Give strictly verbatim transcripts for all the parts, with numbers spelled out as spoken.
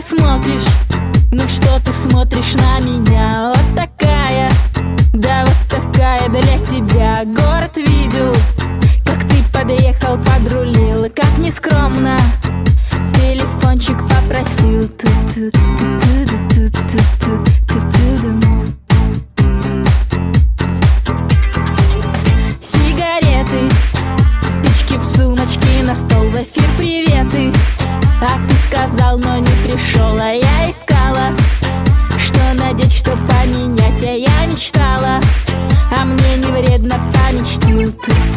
смотришь? Ну что ты смотришь на меня? Вот такая, да вот такая для тебя. Город видел, как ты подъехал, подрулил, и как нескромно телефончик попросил. Сигареты, спички в сумочке, на стол, в эфир приветы. А ты сказал, но не пришел, а я искала, что надеть, что поменять, а я мечтала, а мне не вредно помечтать.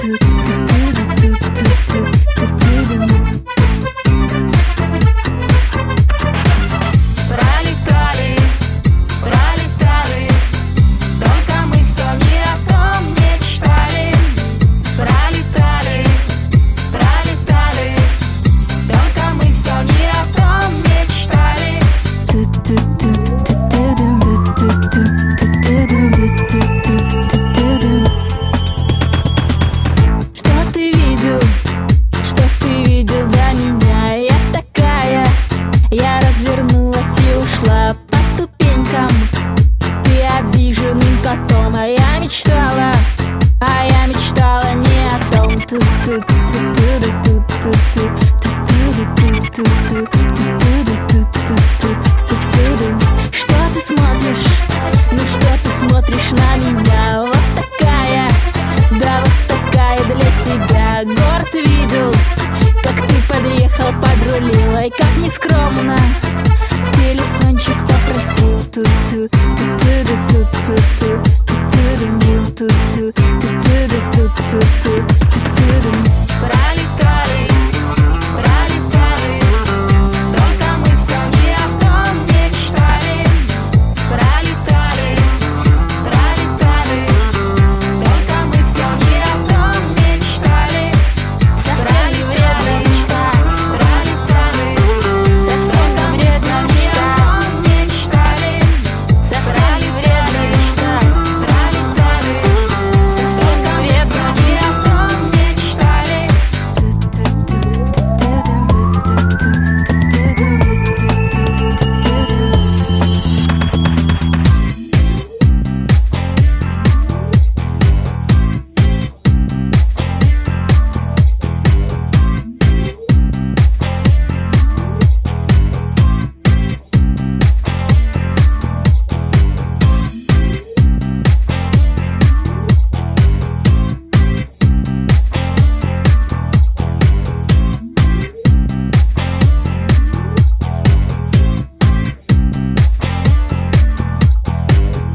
Пролетали, пролетали, только мы все не о том мечтали. Пролетали, пролетали, только мы все не о том мечтали. Что ты видел, что ты видел до меня? Я такая, я развернулась и ушла по ступенькам. Ты обиженным котом, а я мечтала, а я мечтала не о том. Что ты смотришь? Ну что ты смотришь на меня? Вот такая, да вот такая для тебя. Город видел, как ты подъехал, подрулила, и как нескромно телефончик попросил. Ту-ту, ту-ту-ту-ту-ту-ту-ту-ту-ту-ту-ту.